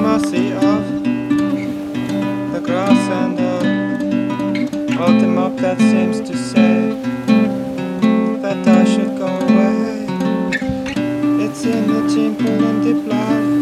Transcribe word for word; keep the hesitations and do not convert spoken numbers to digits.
mercy of the grass and the autumn up that seems to say that I should go away. It's in the temple in the blood.